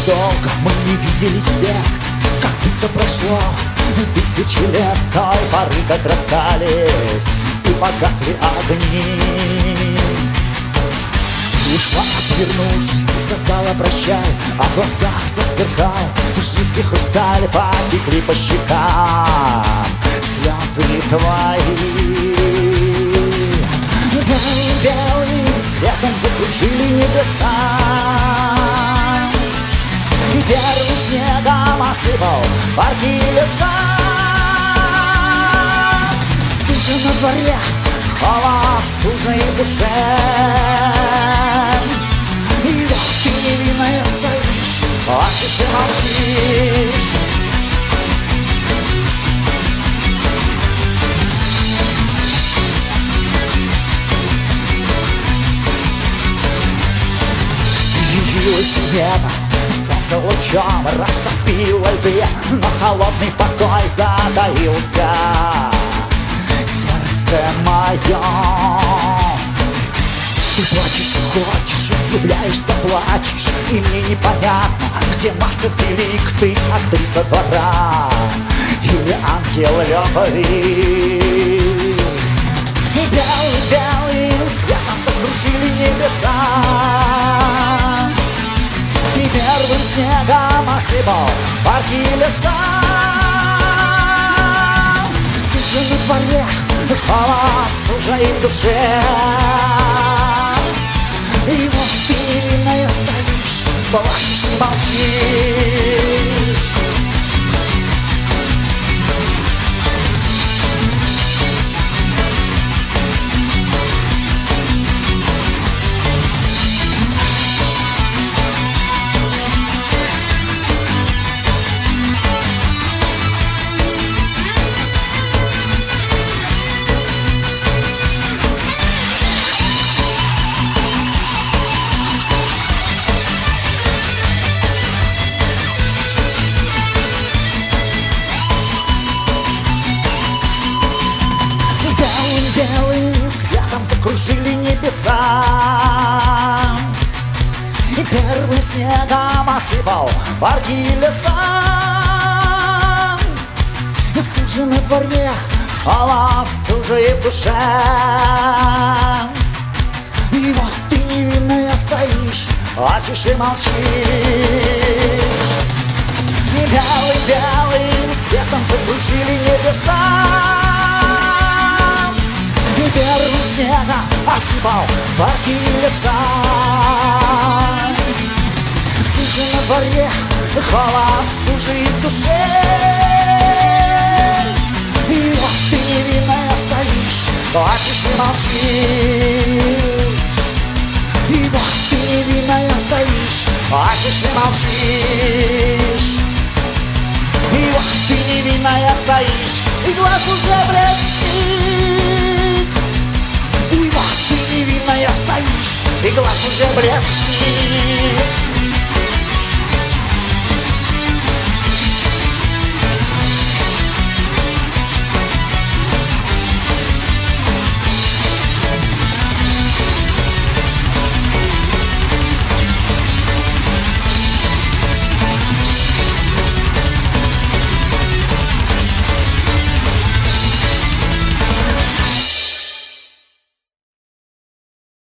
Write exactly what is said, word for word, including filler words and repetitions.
долго мы не виделись век, как будто прошло тысячи лет с той поры, как расстались и погасли огни. Ты ушла, отвернувшись, и сказала прощай, а в глазах засверкал жидкий хрусталь, потекли по щекам слезы твои. Белым-белым светом закружили небеса, и первым снегом осыпал парки и леса. Стужа на дворе, холод, стужа и в душе. И вот ты невинная стоишь, плачешь и молчишь. Ты явилась в небо, солнце лучом растопило льды, но холодный покой затаился в сердце моем. Ты плачешь и ходишь, являешься, плачешь, и мне непонятно, где маска, где лик, ты актриса двора или ангел любви. И белым-белым светом закружили небеса, и первым снегом осыпал парки и леса. Стужа на дворе, холод, стужа и в душе. И вот ты невинная стоишь, плачешь и молчишь. Белым светом закружили небеса, и первым снегом осыпал парки и леса. И стужа на дворе, холод, стужа и в душе. И вот ты невинная стоишь, плачешь и молчишь. И белым-белым светом закружили небеса, и первым снегом осыпал парки и леса. Стужа на дворе, холод, стужа и в душе. И вот ты невинная стоишь, плачешь и молчишь. И вот ты невинная стоишь, плачешь и молчишь. И вот ты невинная стоишь, и глаз уже блестит. И вот ты невинная стоишь, и глаз уже блестит.